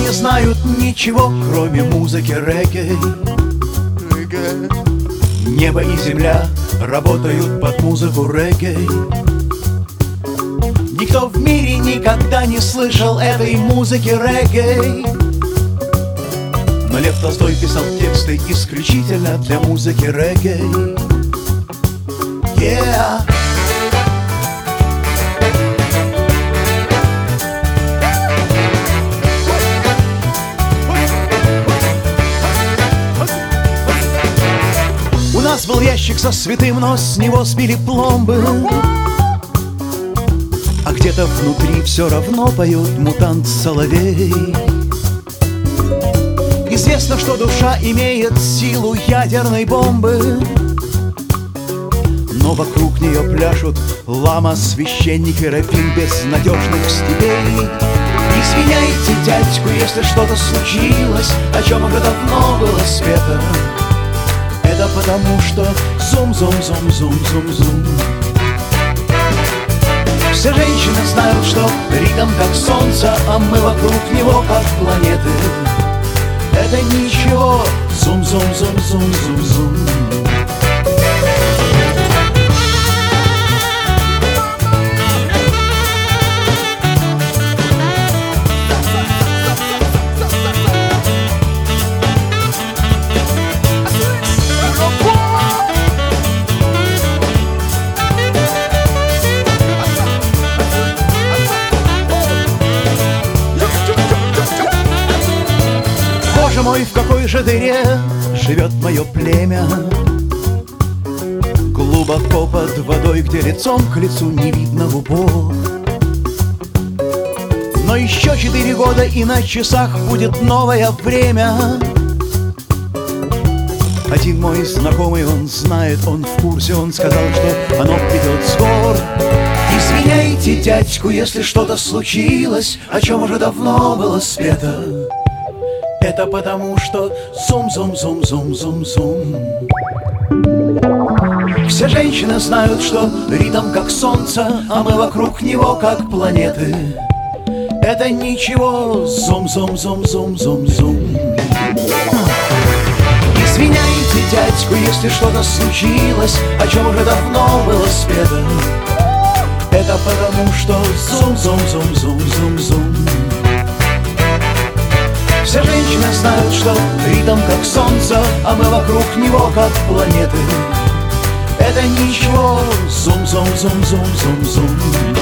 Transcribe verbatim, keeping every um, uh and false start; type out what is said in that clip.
не знают ничего, кроме музыки регги. Небо и земля работают под музыку регги. Никто в мире никогда не слышал этой музыки регги. Но Лев Толстой писал тексты исключительно для музыки регги. Yeah. У нас был ящик со святым, но с него сбили пломбы. А где-то внутри все равно поет мутант-соловей. Известно, что душа имеет силу ядерной бомбы, но вокруг нее пляшут лама, священник и раввин безнадежных степей. Извиняйте, дядьку, если что-то случилось, о чем уже давно было спето. Это потому что зум-зум-зум-зум-зум-зум. Все женщины знают, что ритм как солнце, а мы вокруг него как планеты. Это ничего, зум-зум-зум-зум-зум-зум. Боже мой, в какой же дыре живет мое племя, глубоко под водой, где лицом к лицу не видно в упор. Но еще четыре года, и на часах будет новое время. Один мой знакомый, он знает, он в курсе, он сказал, что оно придет с гор. Извиняйте, дядьку, если что-то случилось, о чем уже давно было спето. Это потому что зум-зум-зум-зум-зум-зум. Все женщины знают, что ритм как солнце, а мы вокруг него как планеты. Это ничего, зум-зум-зум-зум-зум-зум. Извиняйте, дядьку, если что-то случилось, о чем уже давно было спето. Это потому что зум-зум-зум-зум-зум-зум. Все женщины знают, что ритм как солнце, а мы вокруг него как планеты. Это ничего, зум-зум-зум-зум-зум-зум.